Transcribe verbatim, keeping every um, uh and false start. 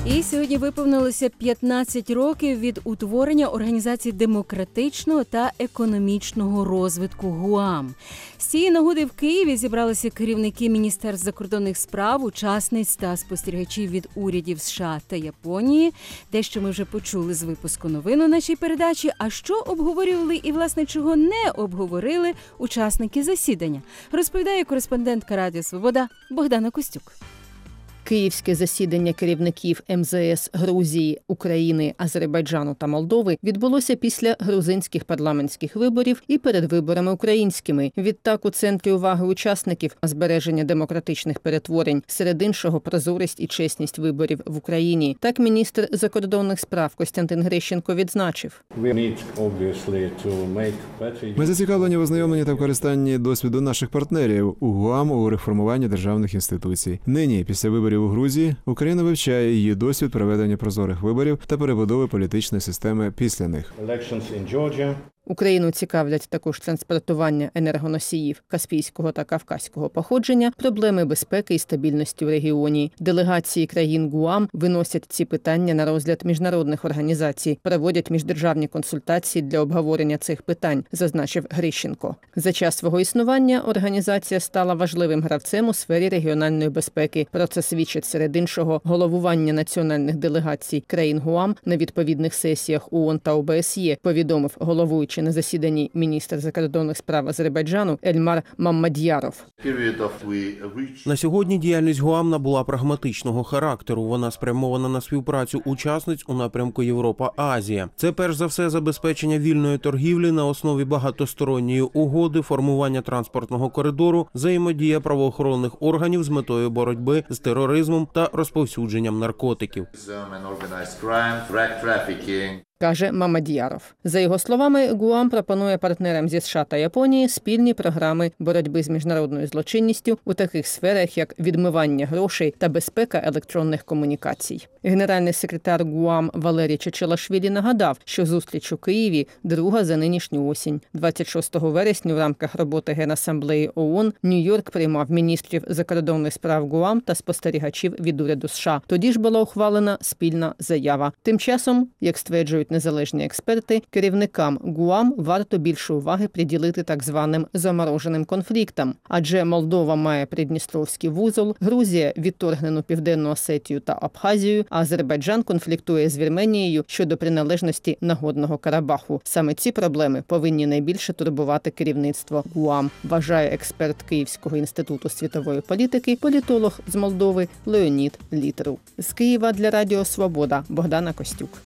І сьогодні виповнилося п'ятнадцять років від утворення Організації демократичного та економічного розвитку ГУАМ. З цієї нагоди в Києві зібралися керівники Міністерств закордонних справ, учасниць та спостерігачів від урядів США та Японії. Дещо ми вже почули з випуску новин у нашій передачі. А що обговорювали і, власне, чого не обговорили учасники засідання, розповідає кореспондентка Радіо Свобода Богдана Костюк. Київське засідання керівників ем зе ес Грузії, України, Азербайджану та Молдови відбулося після грузинських парламентських виборів і перед виборами українськими. Відтак у центрі уваги учасників збереження демократичних перетворень, серед іншого прозорість і чесність виборів в Україні. Так міністр закордонних справ Костянтин Грищенко відзначив. Ми зацікавлені в ознайомленні та використанні досвіду наших партнерів у ГУАМ у реформуванні державних інституцій. Нині, після виборів у Грузії, Україна вивчає її досвід проведення прозорих виборів та перебудови політичної системи після них. Україну цікавлять також транспортування енергоносіїв каспійського та кавказького походження, проблеми безпеки і стабільності в регіоні. Делегації країн ГУАМ виносять ці питання на розгляд міжнародних організацій, проводять міждержавні консультації для обговорення цих питань, зазначив Грищенко. За час свого існування організація стала важливим гравцем у сфері регіональної безпеки. Про це свідчить, серед іншого, головування національних делегацій країн ГУАМ на відповідних сесіях ООН та о бе ес є, повідомив головуючий на засіданні міністр закордонних справ Азербайджану Ельмар Маммад'яров. На сьогодні діяльність ГУАМ набула прагматичного характеру. Вона спрямована на співпрацю учасниць у напрямку Європа-Азія. Це перш за все забезпечення вільної торгівлі на основі багатосторонньої угоди, формування транспортного коридору, взаємодія правоохоронних органів з метою боротьби з тероризмом та розповсюдженням наркотиків. Каже Маммад'яров. За його словами, ГУАМ пропонує партнерам зі США та Японії спільні програми боротьби з міжнародною злочинністю у таких сферах, як відмивання грошей та безпека електронних комунікацій. Генеральний секретар ГУАМ Валерій Чечелашвілі нагадав, що зустріч у Києві друга за нинішню осінь. двадцять шостого вересня в рамках роботи Генасамблеї ООН Нью-Йорк приймав міністрів закордонних справ ГУАМ та спостерігачів від уряду США. Тоді ж була ухвалена спільна заява. Тим часом, як стверджують незалежні експерти, керівникам ГУАМ варто більше уваги приділити так званим замороженим конфліктам. Адже Молдова має Придністровський вузол, Грузія – відторгнену Південну Осетію та Абхазію, а Азербайджан конфліктує з Вірменією щодо приналежності Нагорного Карабаху. Саме ці проблеми повинні найбільше турбувати керівництво ГУАМ, вважає експерт Київського інституту світової політики, політолог з Молдови Леонід Літеру. З Києва для Радіо Свобода Богдана Костюк.